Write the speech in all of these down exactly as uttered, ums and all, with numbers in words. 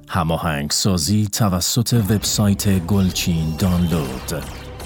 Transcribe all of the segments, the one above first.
هماهنگسازی توسط وبسایت گلچین دانلود.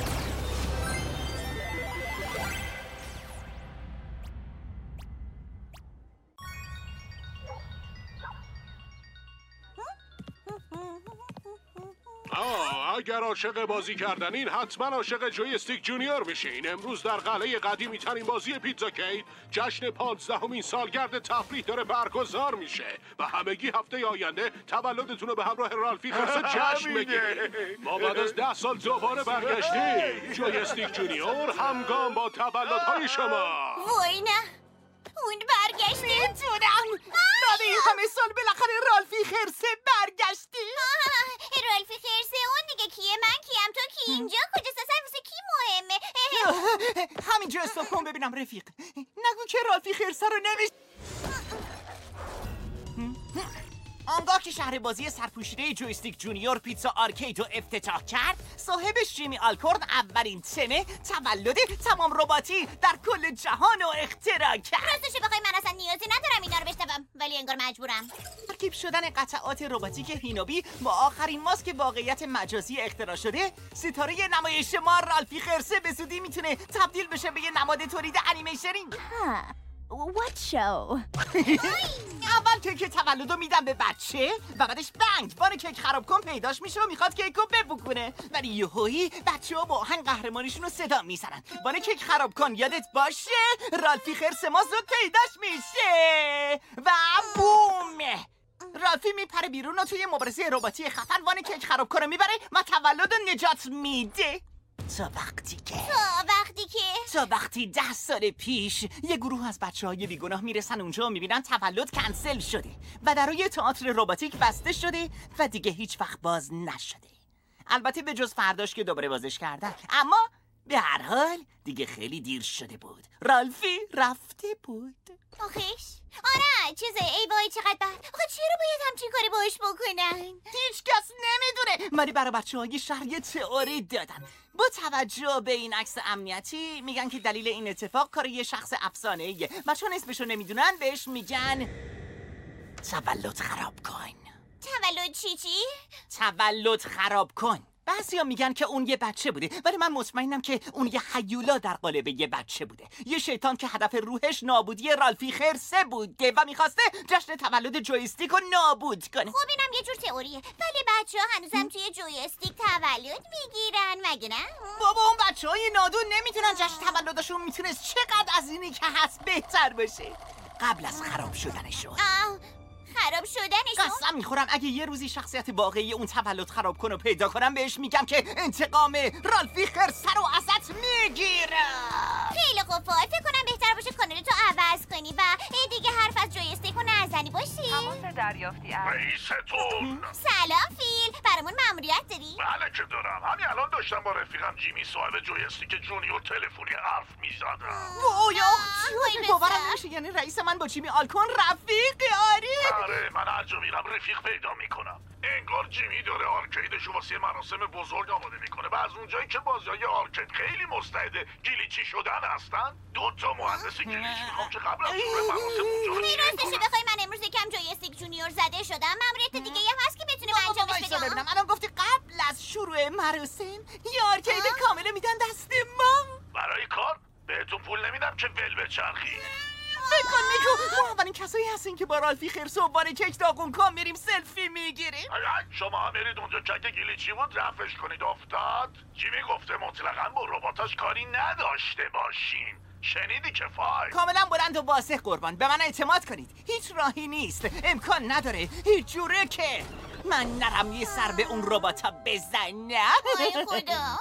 اگر عاشق بازی کردنین حتما عاشق جویستیک جونیور میشین. امروز در قلعه قدیمی ترین بازی پیتزا کیت جشن پانزدهمین سالگرد تفریح داره برگزار میشه و همگی هفته آینده تولدتون رو به همراه رالفی خرسه جشن بگیرید. ما بعد از ده سال دوباره برگشتیم. جویستیک جونیور همگام با تولدهای شما. وای نه، اون برگشته. میتونم بعد این همه سال بالاخره رالفی خرسه برگشتی. رالفی خرسه اون دیگه کیه؟ من کیم؟ تو کی؟ اینجا کجاست؟ اصلا واسه کی مهمه؟ همینجا استاپ کن ببینم رفیق. نگو که رالفی خرسه رو نمیش. آنگاه که شهر بازی سرپوشیده جویستیک جونیور پیتزا آرکید رو افتتاح کرد، صاحبش جیمی آلکورن اولین تنه تولد تمام رباتی در کل جهان رو اختراع کرد. راستش بخوای من اصلا نیازی ندارم اینا رو بشنوم، ولی انگار مجبورم. ترکیب شدن قطعات رباتیک هینوبی با آخرین ماسک واقعیت مجازی اختراع شده، ستاره نمایش ما رالفی خرسه به زودی میتونه تبدیل بشه به یه نماد تولید انیمیشنی. What show? اول کیک تولدو میدم به بچه و بعدش بنگ بار کیک خراب کن پیداش میشه و میخواد کیکو ببوکونه، ولی یهویی بچه ها با آهنگ قهرمانیشون رو صدا میزنن. بار کیک خراب کن یادت باشه رالفی خرس ما زود پیداش میشه و بوم. رالفی میپره بیرون و توی مبارزه رباتی خفن وان کیک خراب کنه میبره و تولد نجات میده. تا وقتی که تا وقتی که تا وقتی ده سال پیش یه گروه از بچه های بیگناه میرسن اونجا و میبینن تولد کنسل شده و درای تئاتر رباتیک بسته شده و دیگه هیچ وقت باز نشده. البته به جز فرداش که دوباره بازش کردن، اما به هر حال دیگه خیلی دیر شده بود. رالفی رفته بود. آخیش آره چیزه. ای وای چقدر بد. آخه چرا باید همچین کاری باش بکنن؟ هیچ کس نمیدونه. ولی برای بچه های شهر یه تئوری دادن. با توجه به این عکس امنیتی میگن که دلیل این اتفاق کار یه شخص افسانه‌ایه و چون اسمشو نمیدونن بهش میگن تولد خراب کن. تولد چی چی؟ تولد خراب کن. بعضیا میگن که اون یه بچه بوده ولی من مطمئنم که اون یه هیولا در قالب یه بچه بوده، یه شیطان که هدف روحش نابودی رالفی خرسه بوده و میخواسته جشن تولد جویستیک رو نابود کنه. خب اینم یه جور تئوریه، ولی بچه ها هنوزم توی جویستیک تولد میگیرن مگه نه؟ بابا اون بچه های نادون نمیتونن جشن تولدشون میتونست چقدر از اینی که هست بهتر باشه قبل از خراب شدنشون. آه خراب شدنشون؟ قسم میخورم اگه یه روزی شخصیت واقعی اون تولد خراب کنو پیدا کنم بهش میگم که انتقام رالفی خرسه رو ازت میگیرم. خیلی خوب فعال، فکر کنم بهتر باشه کانالتو عوض کنی و دیگه حرف از جویستیک رو نزنی باشی. تماس دریافتی از رئیستون. سلام فیل، برامون مأموریت داری؟ بله که دارم. همین الان داشتم با رفیقم جیمی صاحب جویستیک جونیور تلفنی حرف میزدم. وای وای باورم بسر. نمیشه، یعنی رئیس من با جیمی آلکون رفیقی. آری آره من هر جا میرم رفیق پیدا میکنم. انگار جیمی داره آرکیدشو واسه مراسم بزرگ آماده میکنه و از اونجایی که بازیای آرکید خیلی مستعد گلیچی شدن هستن، دو تا مهندس گلیچ میخوام که قبل از شروع مراسم اونجا رو چک راستش کنن. بخوای من امروز یکم جویستیک جونیور زده شدم. مأموریت دیگه هم هست که بتونیم انجامش وایسا بدیم. ببینم، الان گفتی قبل از شروع مراسم یه آرکید کامله میدن دست ما. برای کار بهتون پول نمیدم که ول بچرخی. فکر کن نیکو، ما اولین کسایی هستیم که با رالفی خرس و بار کیک داغون کن میریم سلفی میگیریم. شما هم برید اونجا کک گلیچی بود رفش کنید افتاد. جیمی گفته مطلقاً با رباتاش کاری نداشته باشین. شنیدی که فای؟ کاملا بلند و واضح قربان، به من اعتماد کنید. هیچ راهی نیست، امکان نداره، هیچ جوره که من نرم یه سر به اون رباتا بزنم. وای خدا.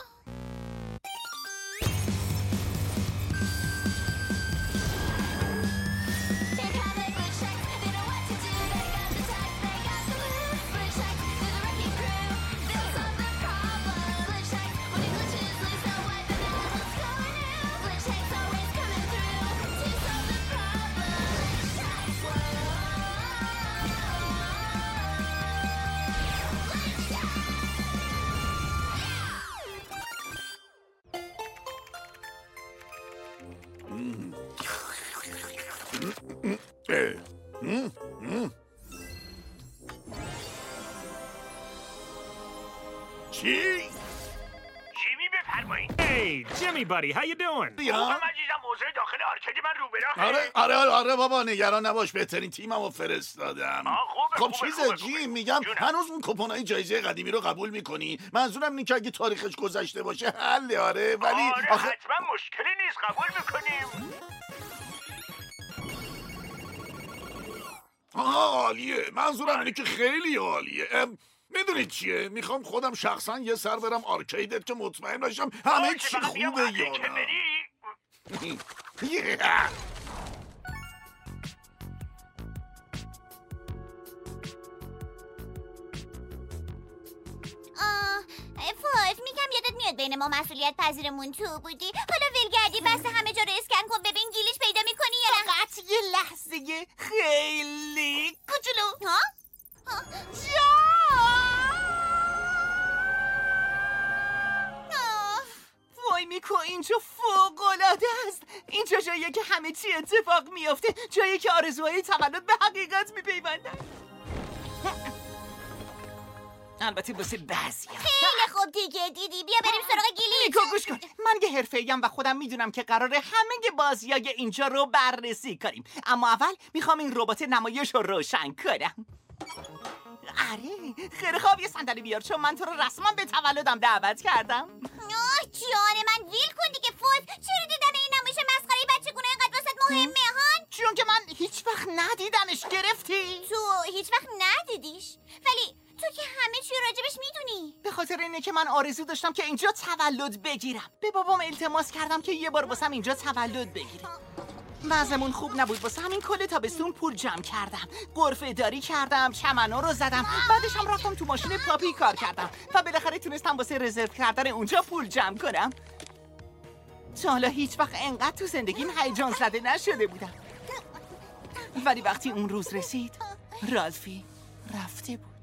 me, buddy. How you doing? خوبم عزیزم. موضوع داخل آرکید من رو براه. آره آره آره بابا نگران نباش بهترین تیممو فرستادم. آه، خوبه، خب خوبه، چیزه خوبه، جیم خوبه. میگم جونم. هنوز اون کوپنای جایزه قدیمی رو قبول میکنی؟ منظورم اینه که اگه تاریخش گذشته باشه حل آره ولی آره آخه حتما مشکلی نیست قبول میکنیم. آها عالیه منظورم اینه که خیلی عالیه ام، میدونید چیه میخوام خودم شخصا یه سر برم آرکیدت که مطمئن باشم همه باشه، چی فقط بیام خوبه آرکید یا که نه بری. آه فوز میگم یادت میاد بین ما مسئولیت پذیرمون تو بودی. حالا ولگردی بس همه جا رو اسکن کن ببین گیلیش پیدا میکنی یا نه. فقط یه لحظه خیلی کوچولو. ها؟ آه. وای میکو اینجا فوق‌العاده است. اینجا جاییه که همه چی اتفاق میافته، جایی که آرزوهای تولد به حقیقت میپیوندن. البته واسه بعضیا. خیلی خوب دیگه دیدی بیا بریم سراغ گیلیش. میکو گوش کن، من یه حرفه‌ایم و خودم میدونم که قراره همه بازیای اینجا رو بررسی کنیم، اما اول میخوام این ربات نمایش رو روشن کنم. آره خیلی خوب یه صندلی بیار چون من تو رو رسما به تولدم دعوت کردم. آه جان من ویل کن دیگه فوز. چرا دیدن این نمایش مسخره بچگونه اینقدر واسط مهمه هان؟ چون که من هیچ وقت ندیدمش. گرفتی؟ تو هیچ وقت ندیدیش ولی تو که همه چی راجبش میدونی. به خاطر اینه که من آرزو داشتم که اینجا تولد بگیرم. به بابام التماس کردم که یه بار واسم اینجا تولد بگیره. وضعمون خوب نبود واسه همین کل تابستون پول جمع کردم، غرفه داری کردم، چمنا رو زدم، بعدش هم رفتم تو ماشین پاپی کار کردم و بالاخره تونستم واسه رزرو کردن اونجا پول جمع کنم. تا حالا هیچ وقت انقدر تو زندگیم هیجان زده نشده بودم. ولی وقتی اون روز رسید رالفی رفته بود.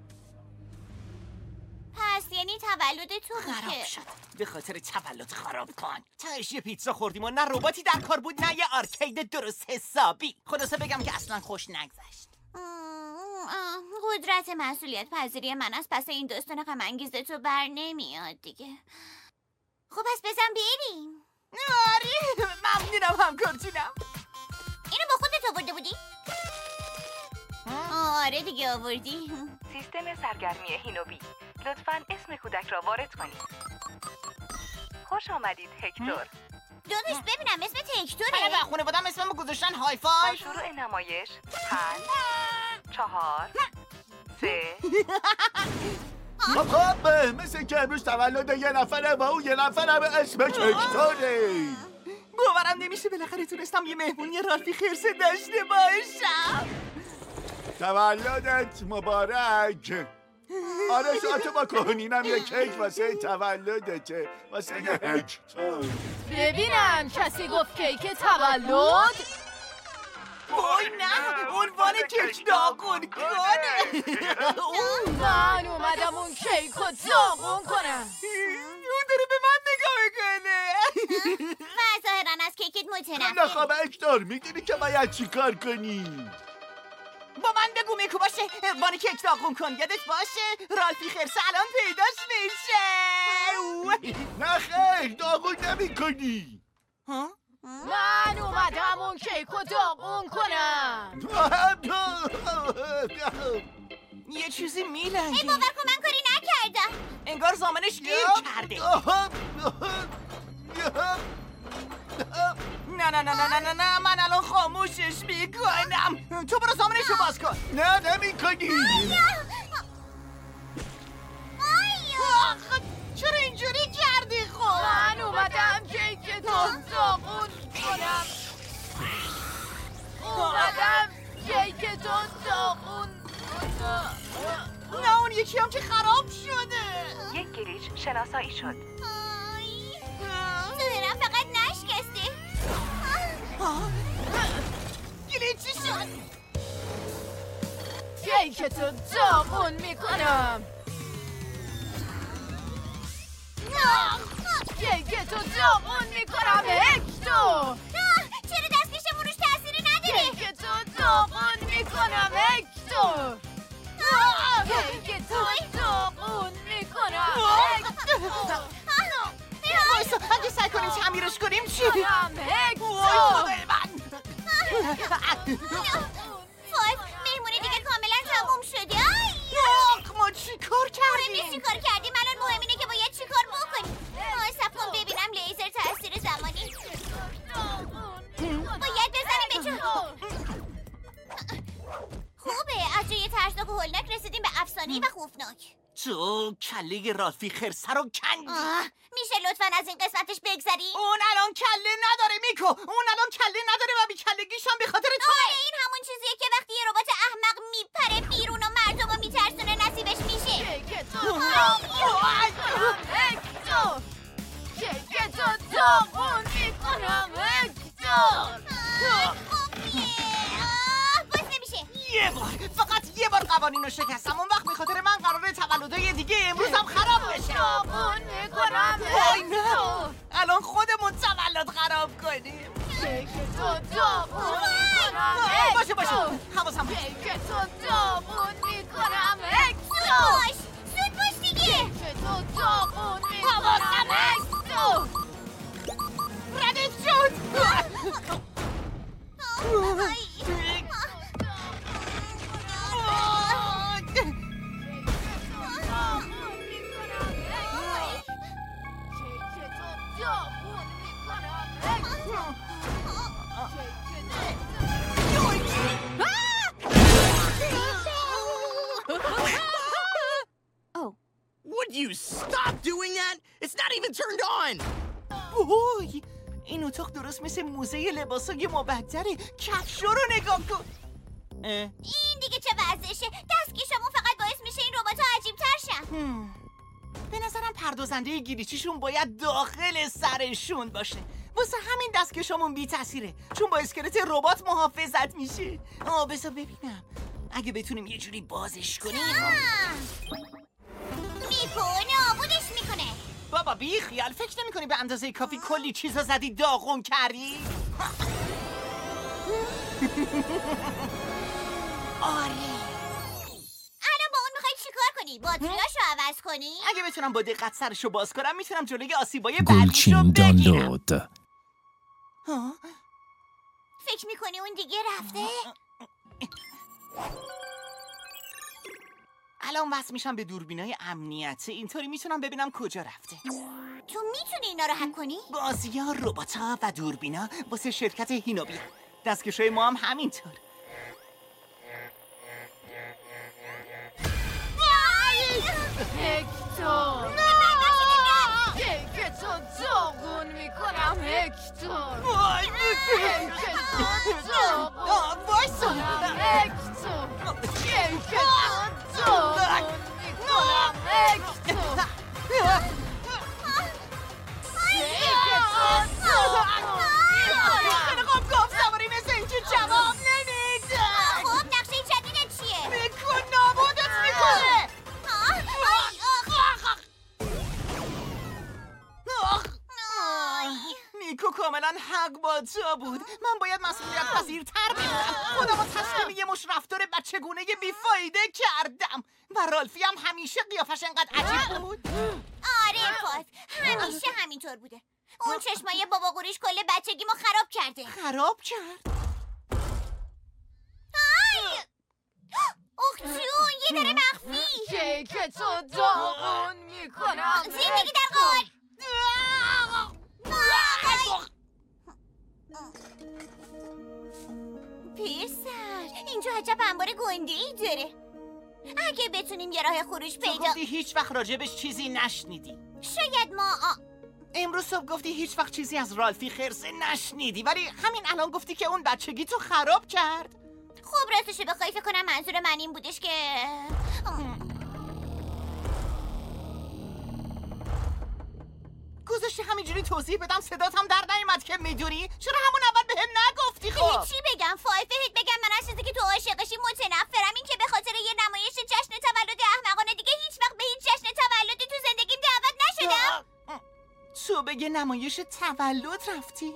پس یعنی تولد تو خراب شد. به خاطر تولد خراب کن. تاش یه پیتزا خوردیم و نه رباتی در کار بود نه یه آرکید درست حسابی. خلاصه بگم که اصلا خوش نگذشت. قدرت مسئولیت پذیری من از پس این داستان غم انگیزه تو بر نمیاد دیگه. خب پس بزن بریم. آره ممنونم همکار جونم. اینو با خودت آورده بودی؟ آره دیگه آوردی. سیستم سرگرمی هینوبی لطفاً اسم کودک را وارد کنید. خوش آمدید هکتور. داداش ببینم اسمت هکتوره؟ من به خانواده‌ام اسممو گذاشتن های فای. با شروع نمایش پنج چهار سه خب خب مثل که امروز تولد یه نفره با اون یه نفره به اسمش هکتوره. باورم نمیشه بالاخره تونستم یه مهمونی رالفی خرسه داشته باشم. تولدت مبارک. آرزواتو با کهنینم یه کیک واسه تولدته واسه یه هکتور. ببینم کسی گفت کیک تولد؟ وای نه عنوان کیک داغون کنه. من اومدم اون کیک رو داغون کنم. اون داره به من نگاه میکنه. و ظاهرا از کیکت متنفر. نه خب هکتور میدونی که باید چی کار کنی؟ با من بگو میکو باشه عنوان کیک داغون کن. یادت باشه رالفی خرسه الان پیداش میشه. نه خیر داغون نمی کنی. ها؟ من اومدم اون کیک رو داغون کنم. یه چیزی میلنگی. ای باور کن من کاری نکردم. انگار زامنش گیر کرده. نه نه نه نه نه نه من الان خاموشش میکنم. تو برو زامنشو باز کن. نه نمی کنی. چرا اینجوری کردی خب؟ من اومدم کیک تو داغون کنم. اومدم کیک تو داغون کنم. نه اون یکی هم که خراب شده. یک گلیچ شناسایی شد. ظاهرا فقط نشکسته. گلیچی شد. کیک تو داغون میکنم. کیک تو داغون میکنم هکتور. چرا دستکشمون روش تأثیری نداره؟ کیک تو داغون میکنم هکتور. کیک تو داغون میکنم هکتور. وایسا اگه سعی کنیم میکنم هکتو. خدای من. فایف مهمونی دیگه کاملا تموم شده. آخ ما چی کار مهم نیست چی کردیم؟ کار کردیم، الان مهم اینه که باید چی کار بکنیم. آه صبر کن ببینم لیزر تاثیر زمانی. باید بزنیم به جا. خوبه از جای ترسناک و هولناک رسیدیم به افسانه‌ای و خوفناک. تو کله رالفی خرسه رو کندی. آه میشه لطفا از این قسمتش بگذری؟ اون الان کله نداره میکو. اون الان کله نداره و بی کلگیش هم به خاطر تو. آره این همون چیزیه که وقتی یه ربات احمق میپره بیرون و مردم رو میترسونه نصیبش میشه. هکتو میکنم هکتو. هکتو داغون میکنم هکتو. باز نمیشه. یه بار فقط یه بار قوانین رو شکستم. اون وقت به خاطر من قراره تولدهای دیگه امروزم خراب بشه. داغون میکنم وای نه هکتو. الان خودمون تولد خراب کنیم. هکتو داغون میکنم آه، باشه باشه هکتو. حواسم باشه. هکتو داغون میکنم هکتو. باش زود باش دیگه. هکتو داغون میکنم هکتو. ردیف شد. Would you stop doing that? It's not even turned on! اوی این اتاق درست مثل موزه لباسای مبدره. کفشو رو نگاه کن. اه. این دیگه چه وضعشه؟ دستکشامون فقط باعث میشه این ربات‌ها عجیب‌تر شن. هم. به نظرم پردازنده گیریچیشون باید داخل سرشون باشه. واسه همین دستکشامون بی تاثیره چون با اسکلت ربات محافظت میشه. آه بذار ببینم اگه بتونیم یه جوری بازش کنیم. میکنه آبودش میکنه. بابا بی خیال فکر نمی کنی به اندازه کافی کلی چیزا زدی داغون کردی؟ آره الان با اون میخوای چیکار کنی؟ باتریاشو عوض کنی؟ اگه بتونم با دقت سرشو باز کنم میتونم جلوی آسیبای بعدیشو گلچین بگیرم. دانلود. ها؟ فکر میکنی اون دیگه رفته؟ الان وصل میشم به دوربینای امنیتی. اینطوری میتونم ببینم کجا رفته. تو میتونی اینا رو هک کنی؟ بازی‌ها، ربات‌ها و دوربینا واسه شرکت هینوبی. دستکشای ما هم همینطور. هکتو. هکتو داغون میکنم هکتو. وای هکتو داغون آه، وایسا. هکتو. هکتو داغون میکنم هکتو. خیلی خوب گفت سواری مثل اینکه جواب نمیده. خب نقشه جدیدت چیه؟ بکن نابودت میکنه. میکو کاملا حق با تو بود. من باید مسئولیت پذیرتر بودم. خودم رو تسلیم یه مش رفتار بچگونه بیفایده کردم. و رالفی هم همیشه قیافش انقدر عجیب بود. آره فایف همیشه همینطور بوده. اون چشمای بابا قوریش کل بچگی ما خراب کرده. خراب کرد؟ اخ جون یه در مخفی. هکتو داغون میکنم زندگی در قار. پیرسر اینجا عجب انبار گنده ای داره. اگه بتونیم یه راه خروج تو پیدا. گفتی هیچ وقت راجبش چیزی نشنیدی. شاید ما آ... امروز صبح گفتی هیچ وقت چیزی از رالفی خرسه نشنیدی ولی همین الان گفتی که اون بچگی تو خراب کرد. خوب راستشو بخوای فکر کنم منظور من این بودش که گذاشتی همینجوری توضیح بدم صدات هم در نیومد که میدونی؟ چرا همون اول بهم نگفتی خب؟ چی بگم فایف بهت بگم من از چیزی که تو عاشقشی متنفرم. این که به خاطر یه نمایش جشن تولد احمقانه دیگه هیچ وقت به هیچ جشن تولدی تو زندگیم دعوت نشدم. تو به یه نمایش تولد رفتی؟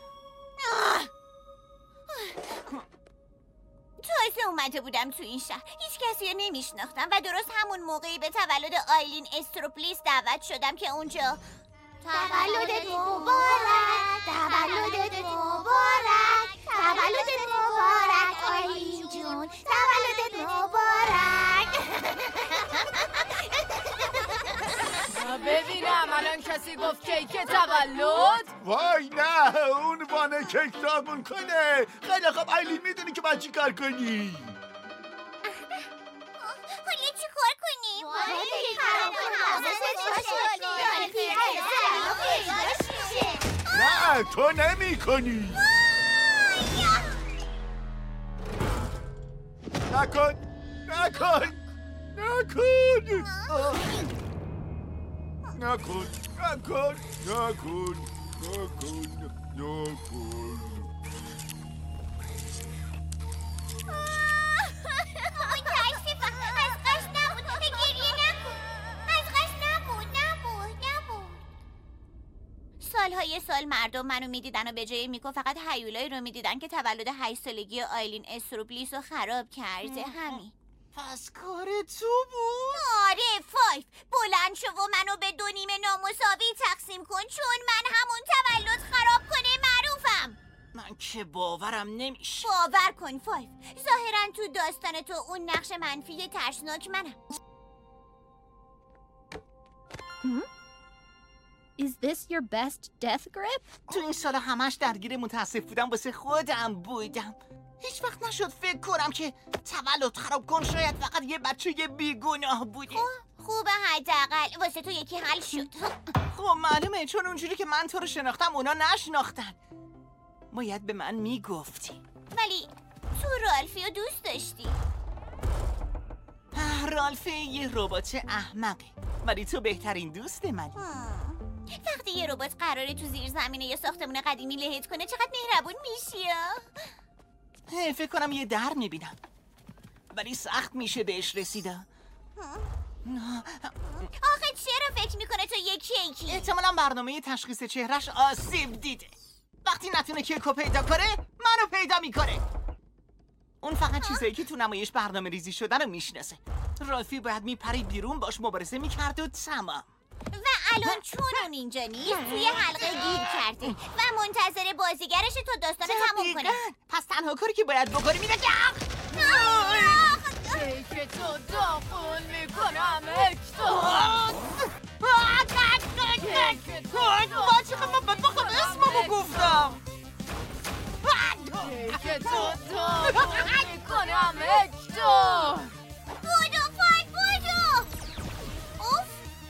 تازه اومده بودم تو این شهر. هیچ کسی رو نمیشناختم و درست همون موقعی به تولد آیلین استروپلیس دعوت شدم که اونجا تولدت مبارک، تولدت مبارک، تولدت مبارک آیلین جون، تولدت مبارک. ببینم الان کسی گفت کیک تولد؟ وای نه، اون وانه کیک داغون کنه. خیلی خب آیلین، میدونی که باید چی کار کنی؟ حالا چی کار کنیم؟ نه تو نمی کنی. نکن نکن نکن نکن نکن نکن نکن نکن. متاسفم، از قصد نبود. گریه نکن، از قصد نبود نبود نبود. سالهای سال مردم منو میدیدن و به جای میکو فقط هیولایی رو میدیدن که تولد هشت سالگی آیلین استروپلیس رو خراب کرده. همین. پس کار تو بود؟ آره فایف، بلند شو و منو به دو نیمه نامساوی تقسیم کن، چون من همون تولد خراب کنه معروفم. من که باورم نمیشه. باور کن فایف، ظاهرا تو داستان تو اون نقش منفی ترسناک منم. Is this your best death grip? تو این سال همش درگیر متاسف بودم، واسه خودم بودم. هیچ وقت نشد فکر کنم که تولد خراب کن شاید فقط یه بچه بیگناه بوده. خوبه حداقل واسه تو یکی حل شد. خب معلومه، چون اونجوری که من تو رو شناختم اونا نشناختن. باید به من میگفتی. ولی تو رالفی رو دوست داشتی. رالفی یه ربات احمقه، ولی تو بهترین دوست منی. وقتی یه ربات قراره تو زیر زمینه یا ساختمون قدیمی لهت کنه چقدر مهربون میشی. فکر کنم یه در میبینم، ولی سخت میشه بهش رسیده. آخه چرا فکر میکنه تو یه کیکی؟ احتمالا برنامه تشخیص چهرش آسیب دیده. وقتی نتونه کیکو پیدا کنه منو پیدا میکنه. اون فقط چیزایی که تو نمایش برنامه ریزی شده رو میشناسه. رالفی باید میپرید بیرون باش مبارزه میکرد و تمام. و الان چون اون اینجا نیست توی حلقه گیر کرده و منتظر بازیگرش تا داستان تموم کنه. پس تنها کاری که باید بکنی اینه که کیک تو داغون میکنم اکتو. با چه من باید بخوام اسممو گفتم. کیک تو داغون میکنم اکتو. بودو فایف بودو. اوف.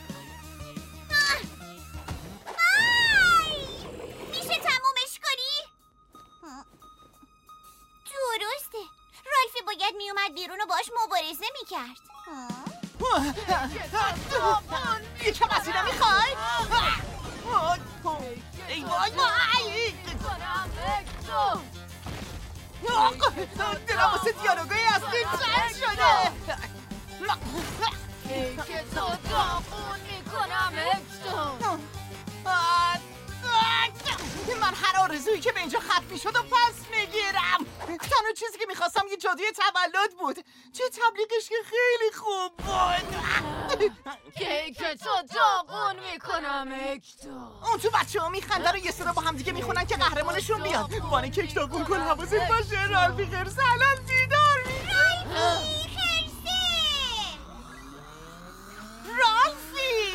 آی میشه تمومش کنی؟ درسته، رالفی باید میومد بیرون و باش مبارزه میکرد. یکم اسیده میخوای؟ ای وای وای دلم واسه دیالوگای اصلی چند شده. کیک تو داغون میکنم اکتو. من هر آرزویی که به اینجا ختم میشد و پس میگیرم. تنها چیزی که میخواستم یه جادوی تولد بود. چه تبلیغش که خیلی خوب بود. کیک تو داغون میکنم اکتو. اون تو بچه ها میخنده رو یه صدا با هم دیگه میخونن که قهرمانشون بیاد. وانه کیک داغون کن، حواست باشه. رالفی خرسه الان بیدار میشه. رالفی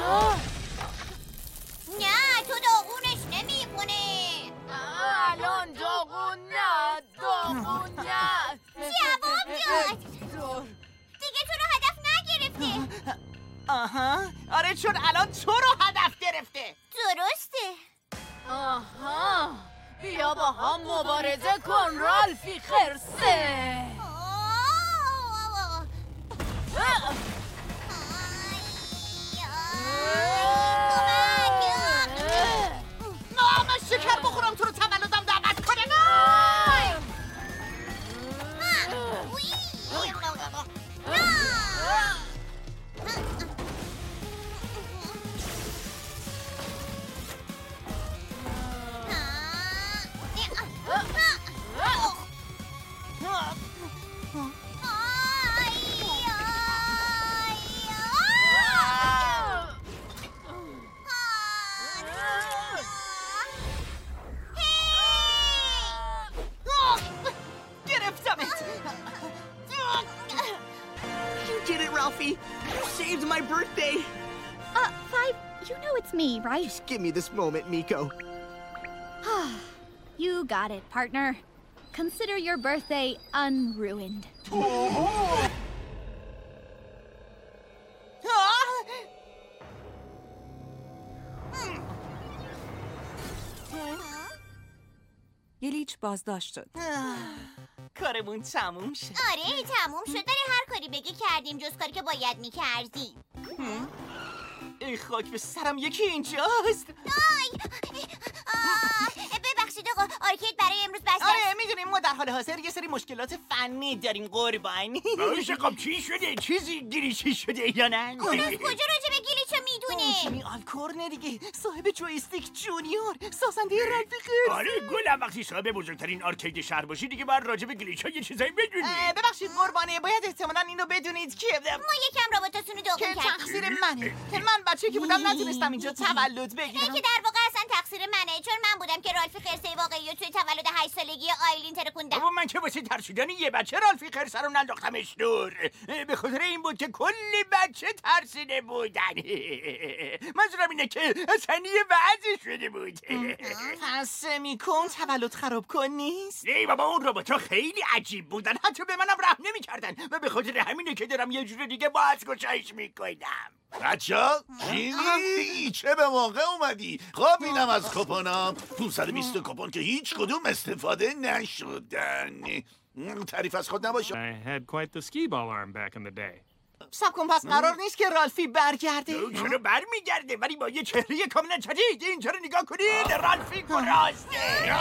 نه تو داغونش نمیکنه. الان داغون نه، داغون نه. جواب داد. دیگه تو رو هدف نگرفته. آها آره، چون الان تو رو هدف گرفته. درسته. آها بیا با هم مبارزه کن رالفی خرسه. من شکر بخورم تو رو تولدم دعوت کنه. You did it, Ralphie. You saved my birthday. Uh, Five, you know it's me, right? Just give me this moment, Miko. You got it, partner. Consider your birthday unruined. گلیچ بازداشت شد. کارمون تموم شد. آره تموم شد. داره هر کاری بگی کردیم جز کاری که باید میکردیم. ای خاک به سرم یکی اینجاست. آی آه، ببخشید آقا آرکید برای امروز بسته. آره میدونیم ما در حال حاضر یه سری مشکلات فنی داریم قربانی. باشه خب چی شده؟ چیزی گلیچی شده یا نه؟ اون از کجا راجع به گلیچو میدونه؟ جیمی آلکورن دیگه، صاحب جویستیک جونیور، سازنده رالفی خرس. آره گلم وقتی صاحب بزرگترین آرکید شهر باشی دیگه باید راجع به گلیچ ها یه چیزایی بدونی. ببخشید قربانی، باید احتمالاً اینو بدونید که ما یکم رابطاتون رو که داغون کردیم. تقصیر منه که من بچه که بودم نتونستم اینجا تولد بگیرم. که در واقع اصلا تقصیر منه، چون من بودم که رالفی خرسه واقعی رو توی تولد هشت سالگی آیلین ترکوندم. اما من که واسه ترسیدن یه بچه رالفی خرس رو ننداختمش دور. به خاطر این بود که کلی بچه ترسیده بودن. منظورم اینه که اصلا یه وضعی شده بود. پس میکن تولد خراب کن نیست؟ ای بابا اون رباتا خیلی عجیب بودن، حتی به منم رحم نمی‌کردن و به خاطر همینه که دارم یه جور دیگه بازگشایش میکنم. بچه‌ها جیمی چه به موقع اومدی؟ خب اینم از کپونام پانصد و بیست کپون که هیچ کدوم استفاده نشدن. تعریف از خود نباشه. I had quite the skee ball arm back in the day. سب کن، پس قرار نیست که رالفی برگرده؟ چرا برمیگرده ولی با یه چهره کاملا جدید. اینجا رو نگاه کنید، رالفی گراسته.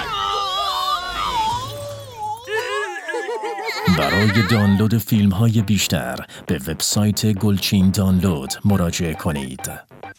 برای دانلود فیلم های بیشتر به وبسایت گلچین دانلود مراجعه کنید.